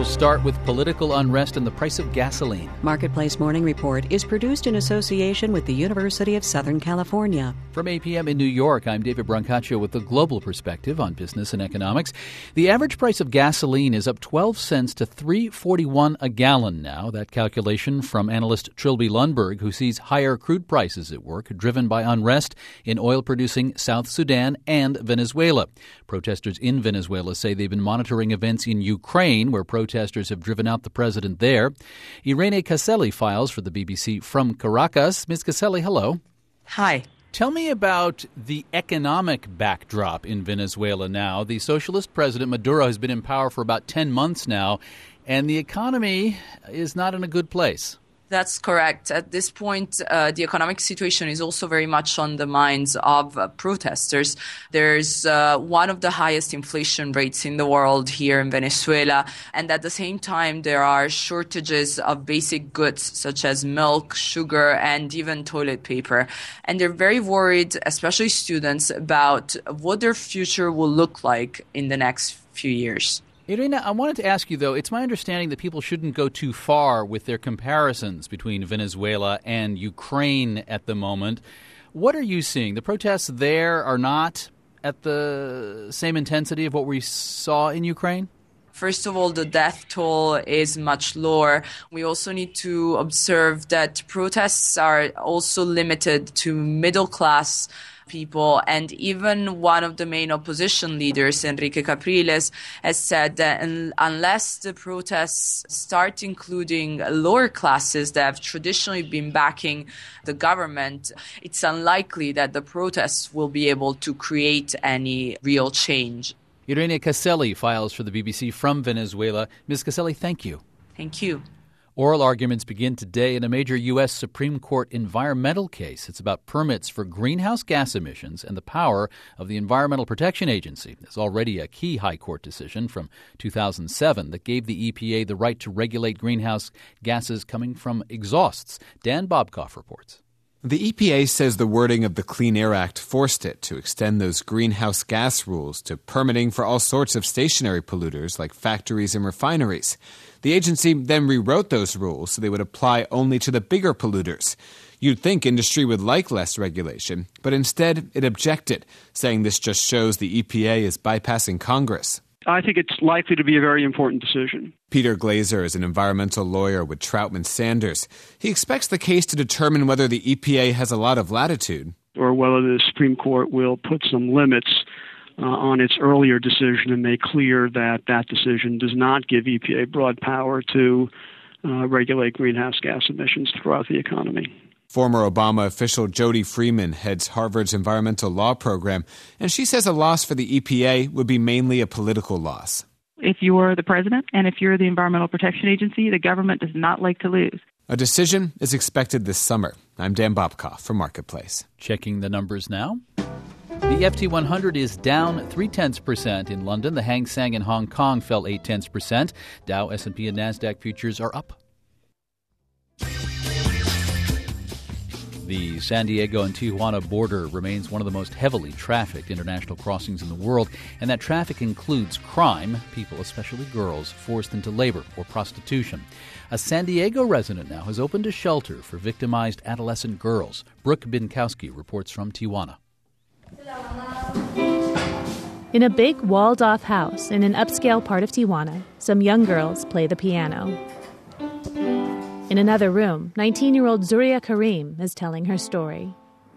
We'll start with political unrest and the price of gasoline. Marketplace Morning Report is produced in association with the University of Southern California. From 8 p.m. in New York, I'm David Brancaccio with the global perspective on business and economics. The average price of gasoline is up 12 cents to $3.41 a gallon now. That calculation from analyst Trilby Lundberg, who sees higher crude prices at work, driven by unrest in oil-producing South Sudan and Venezuela. Protesters in Venezuela say they've been monitoring events in Ukraine, where protesters have driven out the president there. Irene Caselli files for the BBC from Caracas. Ms. Caselli, hello. Hi. Tell me about the economic backdrop in Venezuela now. The socialist president Maduro has been in power for about 10 months now, and the economy is not in a good place. That's correct. At this point, the economic situation is also very much on the minds of protesters. There's one of the highest inflation rates in the world here in Venezuela. And at the same time, there are shortages of basic goods such as milk, sugar, and even toilet paper. And they're very worried, especially students, about what their future will look like in the next few years. Irina, I wanted to ask you, though, it's my understanding that people shouldn't go too far with their comparisons between Venezuela and Ukraine at the moment. What are you seeing? The protests there are not at the same intensity of what we saw in Ukraine? First of all, the death toll is much lower. We also need to observe that protests are also limited to middle-class people, and even one of the main opposition leaders, Enrique Capriles, has said that unless the protests start including lower classes that have traditionally been backing the government, it's unlikely that the protests will be able to create any real change. Irene Caselli files for the BBC from Venezuela. Ms. Caselli, thank you. Thank you. Oral arguments begin today in a major U.S. Supreme Court environmental case. It's about permits for greenhouse gas emissions and the power of the Environmental Protection Agency. There's already a key high court decision from 2007 that gave the EPA the right to regulate greenhouse gases coming from exhausts. Dan Bobkoff reports. The EPA says the wording of the Clean Air Act forced it to extend those greenhouse gas rules to permitting for all sorts of stationary polluters like factories and refineries. The agency then rewrote those rules so they would apply only to the bigger polluters. You'd think industry would like less regulation, but instead it objected, saying this just shows the EPA is bypassing Congress. I think it's likely to be a very important decision. Peter Glazer is an environmental lawyer with Troutman Sanders. He expects the case to determine whether the EPA has a lot of latitude, or whether the Supreme Court will put some limits on its earlier decision and make clear that that decision does not give EPA broad power to regulate greenhouse gas emissions throughout the economy. Former Obama official Jody Freeman heads Harvard's environmental law program, and she says a loss for the EPA would be mainly a political loss. If you're the president and if you're the Environmental Protection Agency, the government does not like to lose. A decision is expected this summer. I'm Dan Bobkoff for Marketplace. Checking the numbers now. The FT 100 is down 0.3% in London. The Hang Seng in Hong Kong fell 0.8%. Dow, S&P, and NASDAQ futures are up. The San Diego and Tijuana border remains one of the most heavily trafficked international crossings in the world, and that traffic includes crime, people, especially girls, forced into labor or prostitution. A San Diego resident now has opened a shelter for victimized adolescent girls. Brooke Binkowski reports from Tijuana. In a big walled-off house in an upscale part of Tijuana, some young girls play the piano. In another room, 19-year-old Zuria Karim is telling her story.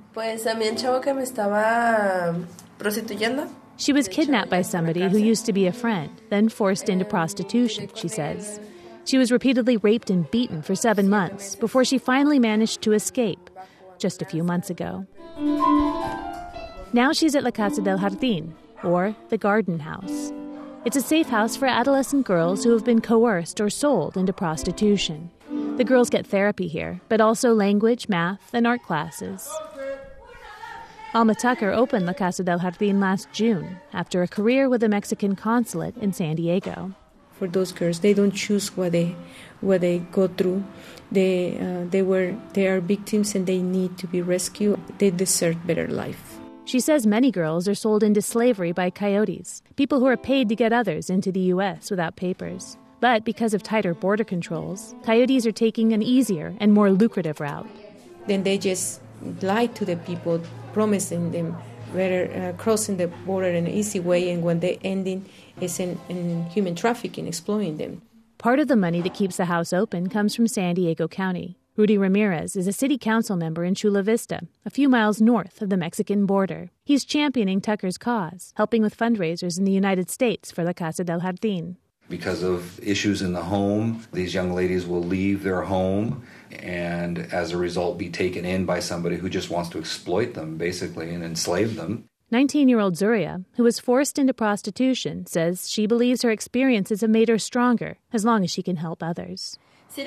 She was kidnapped by somebody who used to be a friend, then forced into prostitution, she says. She was repeatedly raped and beaten for 7 months before she finally managed to escape, just a few months ago. Now she's at La Casa del Jardín, or the Garden House. It's a safe house for adolescent girls who have been coerced or sold into prostitution. The girls get therapy here, but also language, math, and art classes. Alma Tucker opened La Casa del Jardín last June after a career with the Mexican consulate in San Diego. For those girls, they don't choose what they go through. They are victims and they need to be rescued. They deserve better life. She says many girls are sold into slavery by coyotes, people who are paid to get others into the U.S. without papers. But because of tighter border controls, coyotes are taking an easier and more lucrative route. Then they just lie to the people, promising them better crossing the border in an easy way, and when they ending is in human trafficking, exploiting them. Part of the money that keeps the house open comes from San Diego County. Rudy Ramirez is a city council member in Chula Vista, a few miles north of the Mexican border. He's championing Tucker's cause, helping with fundraisers in the United States for La Casa del Jardín. Because of issues in the home, these young ladies will leave their home and as a result be taken in by somebody who just wants to exploit them, basically, and enslave them. 19-year-old Zuria, who was forced into prostitution, says she believes her experiences have made her stronger as long as she can help others.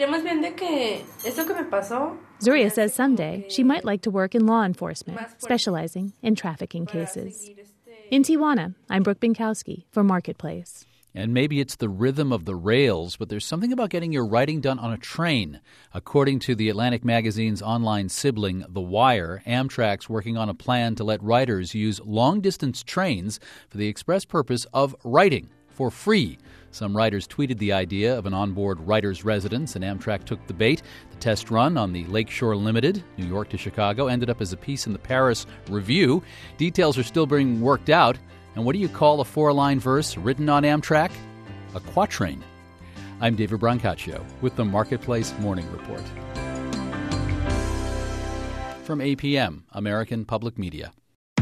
Zuria says someday she might like to work in law enforcement, specializing in trafficking cases. In Tijuana, I'm Brooke Binkowski for Marketplace. And maybe it's the rhythm of the rails, but there's something about getting your writing done on a train. According to the Atlantic magazine's online sibling, The Wire, Amtrak's working on a plan to let writers use long-distance trains for the express purpose of writing for free. Some writers tweeted the idea of an onboard writer's residence, and Amtrak took the bait. The test run on the Lakeshore Limited, New York to Chicago, ended up as a piece in the Paris Review. Details are still being worked out. And what do you call a 4-line verse written on Amtrak? A quatrain. I'm David Brancaccio with the Marketplace Morning Report. From APM, American Public Media.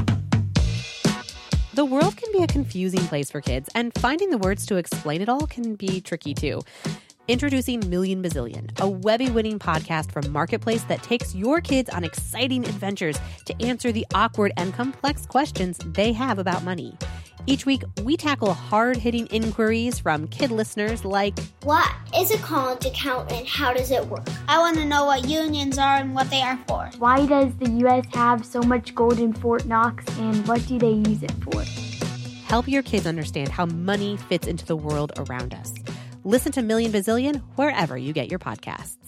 The world can be a confusing place for kids, and finding the words to explain it all can be tricky too. Introducing Million Bazillion, a Webby-winning podcast from Marketplace that takes your kids on exciting adventures to answer the awkward and complex questions they have about money. Each week, we tackle hard-hitting inquiries from kid listeners like, what is a college account and how does it work? I want to know what unions are and what they are for. Why does the U.S. have so much gold in Fort Knox and what do they use it for? Help your kids understand how money fits into the world around us. Listen to Million Bazillion wherever you get your podcasts.